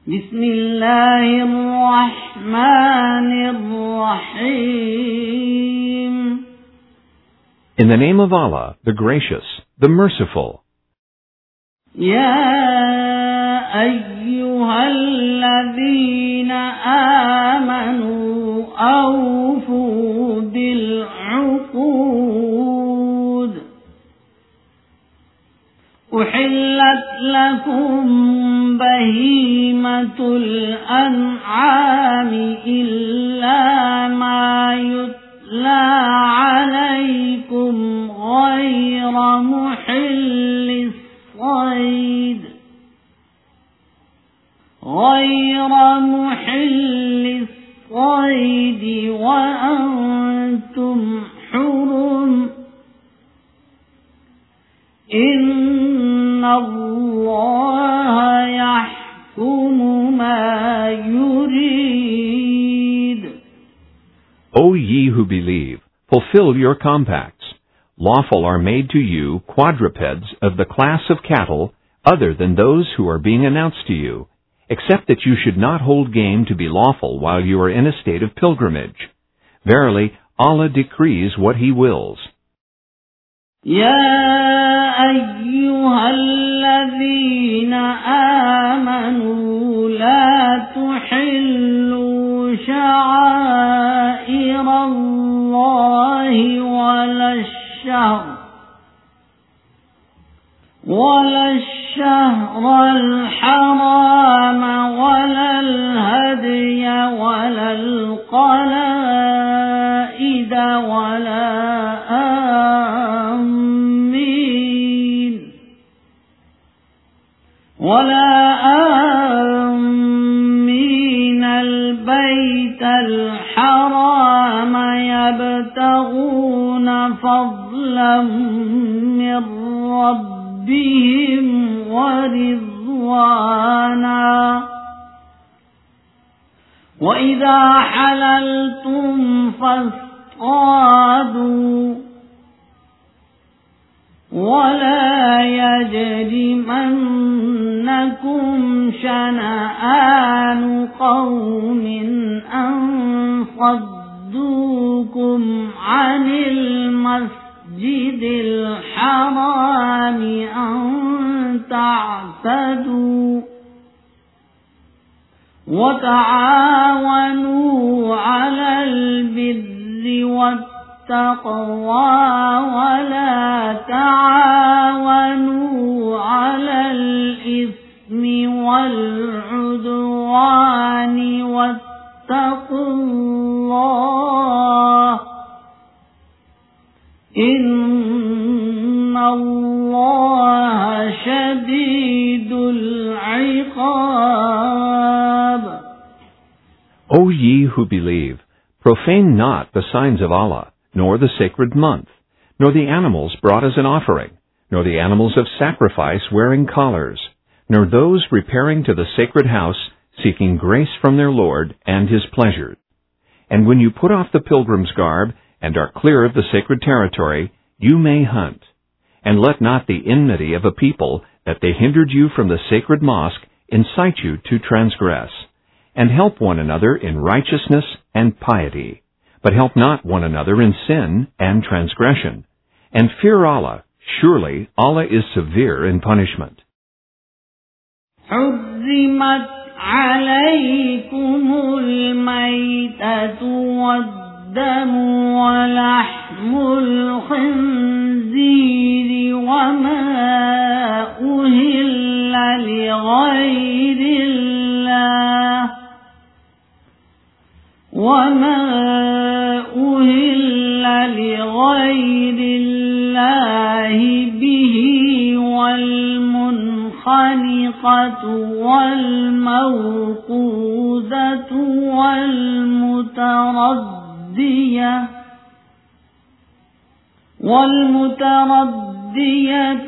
بسم الله الرحمن الرحيم. In the name of Allah, the Gracious, the Merciful. يا أيها الذين آمنوا أوفوا بالعقود. أحلت لكم بهيمة الأنعام إلا ما يتلى عليكم غير محل الصيد وأنتم حرم. إن الله يحكم ما يريد. O ye who believe, fulfill your compacts. Lawful are made to you quadrupeds of the class of cattle other than those who are being announced to you, except that you should not hold game to be lawful while you are in a state of pilgrimage. Verily, Allah decrees what He wills. يا أيها الذين آمنوا لا تحلوا شعائر الله ولا الشهر الحرام ولا الهدي ولا القلائد ولا آمين البيت الحرام يبتغون فضلا من ربهم ورضوانا. وإذا حللتم فاصطادوا ولا يجرمنكم شنآن قوم أن صدوكم عن المسجد الحرام أن تعتدوا. وتعاونوا على البر والتقوى ولا تعاونوا على الإثم والعدوان واتقوا الله إن الله شديد العقاب. O ye who believe, profane not the signs of Allah, nor the sacred month, nor the animals brought as an offering, nor the animals of sacrifice wearing collars, nor those repairing to the sacred house seeking grace from their Lord and His pleasure. And when you put off the pilgrim's garb and are clear of the sacred territory, you may hunt. And let not the enmity of a people that they hindered you from the sacred mosque incite you to transgress. And help one another in righteousness and piety, but help not one another in sin and transgression. And fear Allah. Surely Allah is severe in punishment. حرمت عليكم الميتة والدم ولحم الخنزير وما أهل لغير الله به والمنخنقة والموقوذة والمتردية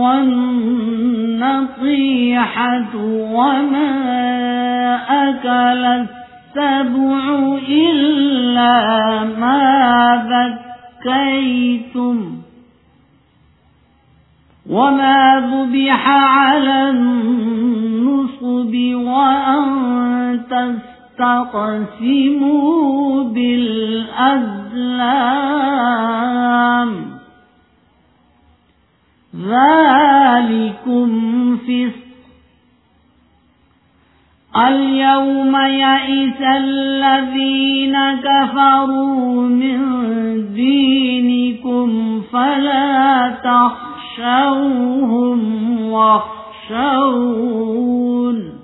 والنطيحة وما أكل السبع إلا ما ذكيتم وما ذبح على النصب وأن تستقسموا بالأزلام ذلكم فسق. اليوم يئس الذين كفروا من دينكم فلا تخشوهم واخشون.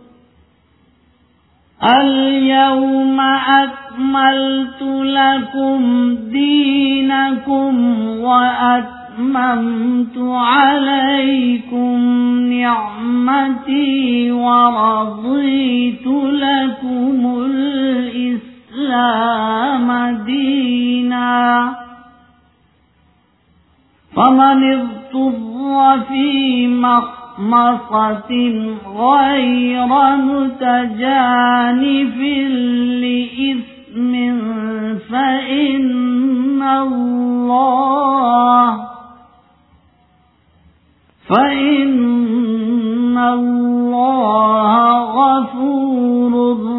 اليوم أكملت لكم دينكم وأتممت عليكم نعمتي ورضيت لكم الإسلام دينا. فمن اضطر في مخمصة غير متجانف لإثم فإن الله غفور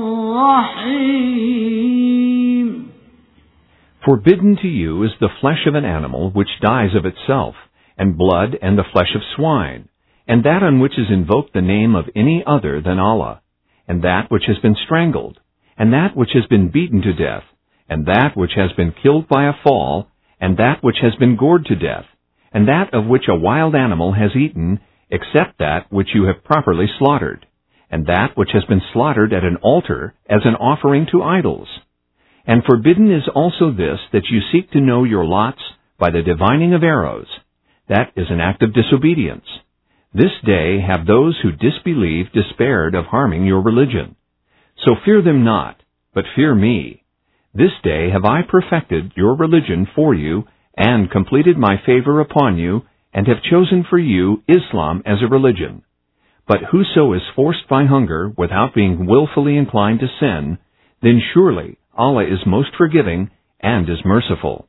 رحيم. Forbidden to you is the flesh of an animal which dies of itself, and blood and the flesh of swine, and that on which is invoked the name of any other than Allah, and that which has been strangled, and that which has been beaten to death, and that which has been killed by a fall, and that which has been gored to death, and that of which a wild animal has eaten, except that which you have properly slaughtered, and that which has been slaughtered at an altar as an offering to idols. And forbidden is also this, that you seek to know your lots by the divining of arrows. That is an act of disobedience. This day have those who disbelieve despaired of harming your religion. So fear them not, but fear me. This day have I perfected your religion for you, and completed my favor upon you, and have chosen for you Islam as a religion. But whoso is forced by hunger without being willfully inclined to sin, then surely Allah is most forgiving and is merciful.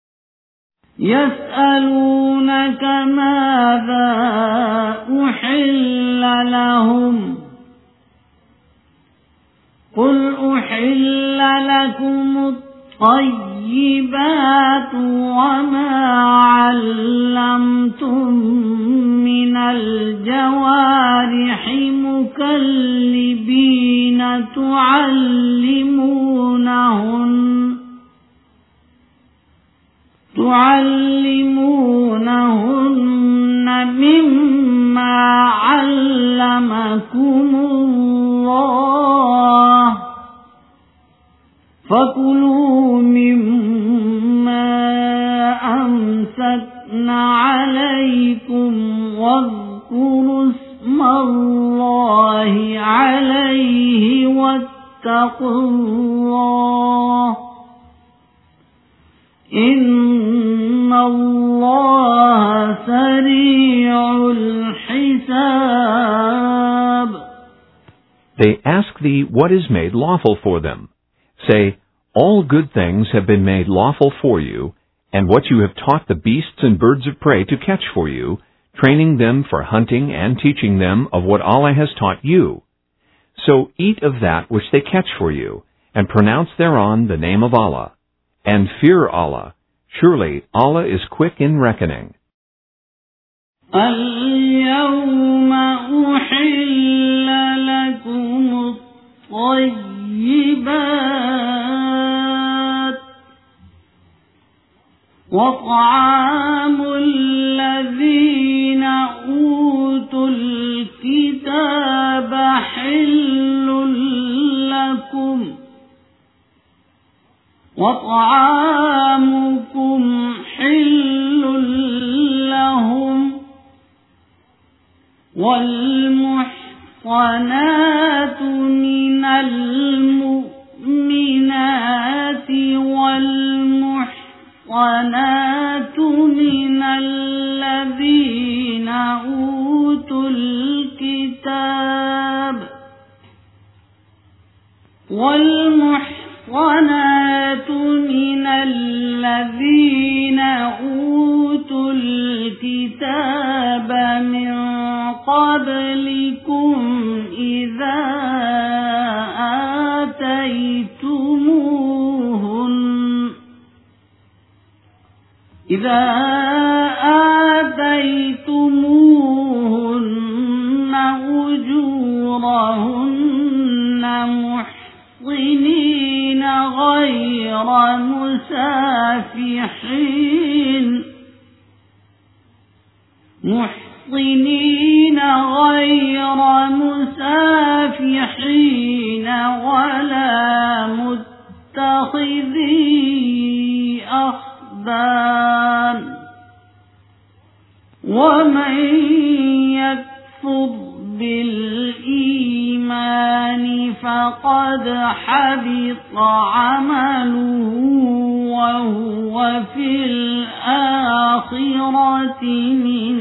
يسألونك ماذا أحل لهم قل أحل لكم الطيبات وما علمتم من الجوارح مكلبين تعلمونهن مما علمكم الله فكلوا مما أمسكن عليكم واذكروا اسم الله عليه واتقوا الله إن الله سريع الحساب. They ask thee what is made lawful for them. Say, all good things have been made lawful for you, and what you have taught the beasts and birds of prey to catch for you, training them for hunting and teaching them of what Allah has taught you. So eat of that which they catch for you, and pronounce thereon the name of Allah. And fear Allah. Surely Allah is quick in reckoning. اليوم أحل لكم الطيبات وطعام الذين أوتوا الكتاب حل لكم وطعامكم حل لهم والمحصنات من المؤمنات والمحصنات من الذين أوتوا الكتاب والمحصنات من الذين أوتوا أوتوا الكتاب من قبلكم إذا آتيتموهن أجورهن محصنين غير مسافحين ولا متخذي أخدان ومن يكفر بالإيمان فقد حبط عمله وهو في الآخرة من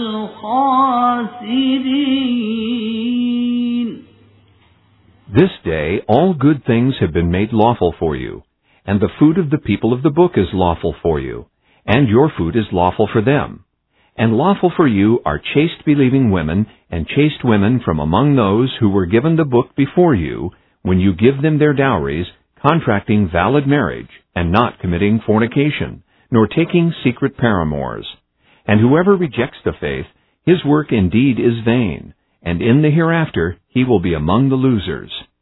الخاسرين. This day all good things have been made lawful for you, and the food of the people of the book is lawful for you, and your food is lawful for them. And lawful for you are chaste believing women and chaste women from among those who were given the book before you, when you give them their dowries, contracting valid marriage, and not committing fornication, nor taking secret paramours. And whoever rejects the faith, his work indeed is vain, and in the hereafter he will be among the losers.